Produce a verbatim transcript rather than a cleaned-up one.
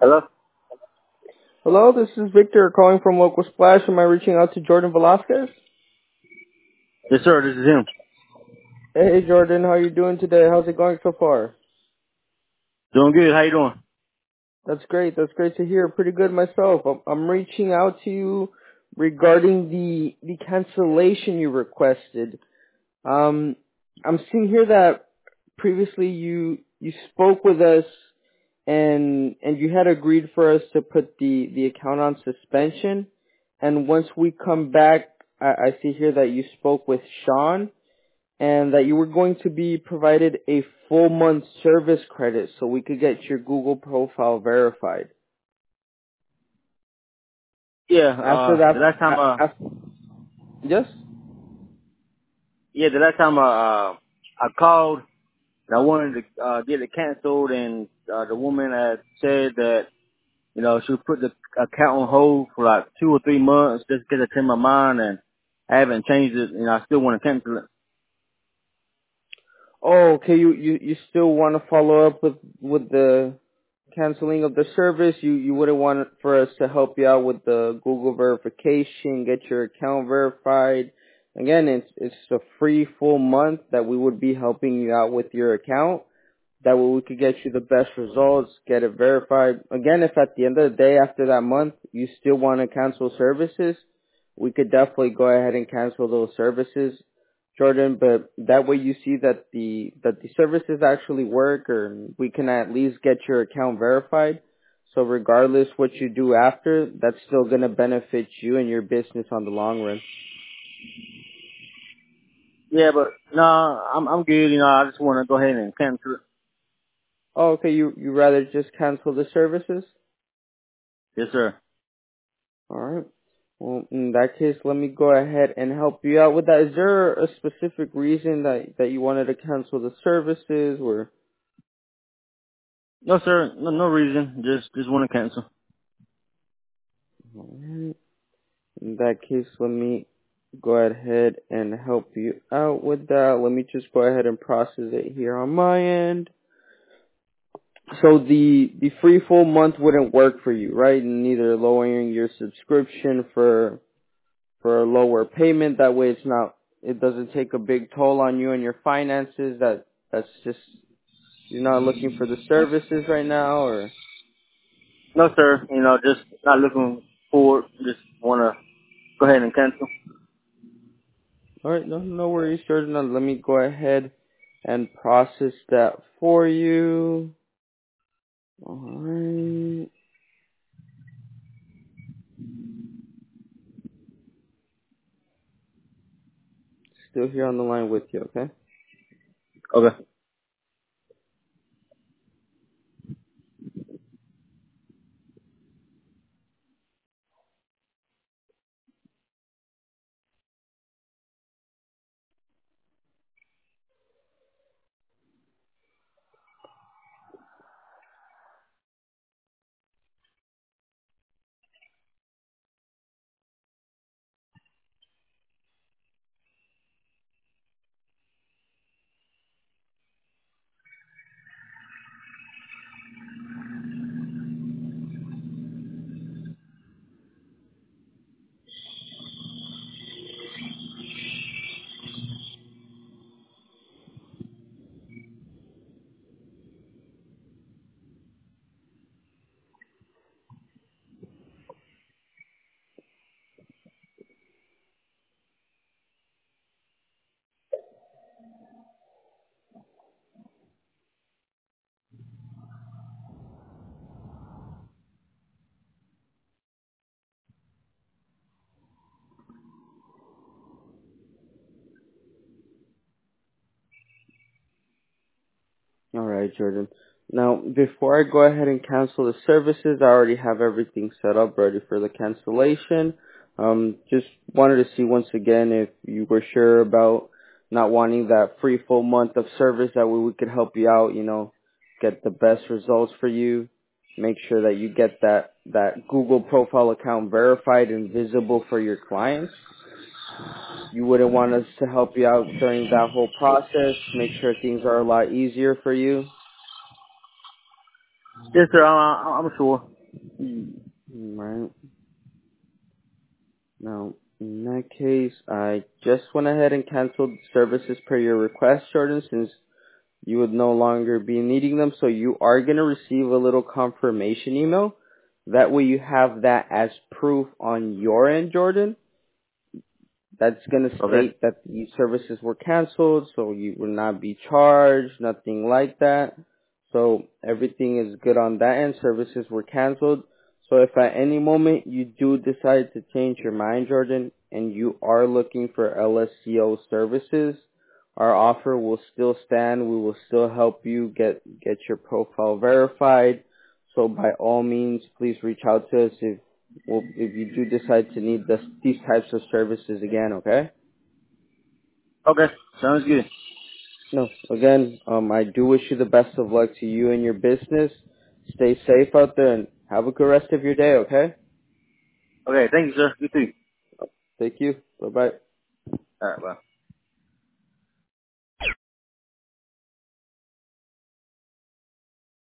Hello? Hello, this is Victor calling from Local Splash. Am I reaching out to Jordan Velasquez? Yes, sir. This is him. Hey, Jordan, how are you doing today? How's it going so far? Doing good. How you doing? That's great. That's great to hear. Pretty good myself. I'm, I'm reaching out to you regarding the the cancellation you requested. Um, I'm seeing here that previously you you spoke with us and and you had agreed for us to put the the account on suspension. And once we come back, I, I see here that you spoke with Sean and that you were going to be provided a full month service credit so we could get your Google profile verified. Yeah, After uh, the that, last time, uh, a- af- yes? yeah, the last time, uh, uh, I called and I wanted to, uh, get it canceled and, uh, the woman had said that, you know, she would put the account on hold for like two or three months just to get it in my mind, and I haven't changed it and I still want to cancel it. Oh, okay. You, you, you still want to follow up with, with the canceling of the service? You, you wouldn't want for us to help you out with the Google verification, get your account verified. Again, it's, it's a free full month that we would be helping you out with your account. That way we could get you the best results, get it verified. Again, if at the end of the day after that month you still want to cancel services, we could definitely go ahead and cancel those services, Jordan. But that way you see that the that the services actually work, or we can at least get your account verified. So regardless what you do after, that's still going to benefit you and your business on the long run. Yeah, but no, I'm, I'm good. You know, I just want to go ahead and cancel it. Oh, okay. You you rather just cancel the services? Yes, sir. All right. Well, in that case, let me go ahead and help you out with that. Is there a specific reason that that you wanted to cancel the services, or? No, sir. No, no reason. Just, just want to cancel. All right. In that case, let me go ahead and help you out with that. Let me just go ahead and process it here on my end. So the the free full month wouldn't work for you, right? Neither lowering your subscription for for a lower payment. That way, it's not it doesn't take a big toll on you and your finances. That that's just You're not looking for the services right now, or? No, sir. You know, just not looking forward. Just want to go ahead and cancel. All right, no, no worries, Jordan. Now, let me go ahead and process that for you. All right. Still here on the line with you, okay? Okay. All right, Jordan. Now, before I go ahead and cancel the services, I already have everything set up ready for the cancellation. Um, just wanted to see once again if you were sure about not wanting that free full month of service. That way we could help you out, you know, get the best results for you. Make sure that you get that, that Google profile account verified and visible for your clients. You wouldn't want us to help you out during that whole process, make sure things are a lot easier for you. Yes, sir. I'm, I'm sure. Right. Now, in that case, I just went ahead and canceled services per your request, Jordan, since you would no longer be needing them. So you are going to receive a little confirmation email. That way you have that as proof on your end, Jordan. That's going to Okay. state that these services were canceled, so you will not be charged, nothing like that. So everything is good on that end. Services were canceled. So if at any moment you do decide to change your mind, Jordan, and you are looking for L S C O services, our offer will still stand. We will still help you get get your profile verified. So by all means, please reach out to us if well, if you do decide to need this, these types of services again, okay? Okay. Sounds good. No, again, um, I do wish you the best of luck to you and your business. Stay safe out there and have a good rest of your day, okay? Okay. Thank you, sir. You too. Thank you. Bye-bye. All right. Bye.